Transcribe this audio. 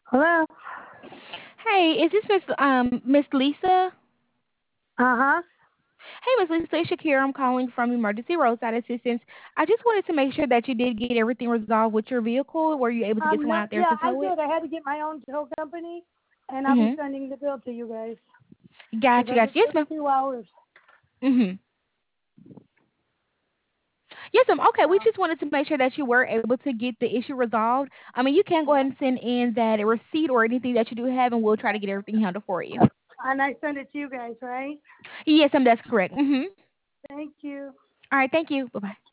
Hello? Hey, is this Miss Lisa? Uh-huh. Hey, Miss Lisa, it's Shakira. I'm calling from Emergency Roadside Assistance. I just wanted to make sure that you did get everything resolved with your vehicle. Were you able to get someone No, out there yeah, to I tow it? did. I had to get my own tow company, and I'll be Mhm. sending the bill to you guys Gotcha, because gotcha. it Yes, took ma'am. 2 hours. Mhm. Yes, ma'am. Okay, we Uh, just wanted to make sure that you were able to get the issue resolved. I mean, you can go yeah. ahead and send in that receipt or anything that you do have, and we'll try to get everything handled for you. And I sent it to you guys, right? Yes, ma'am. That's correct. Mhm. Thank you. All right. Thank you. Bye bye.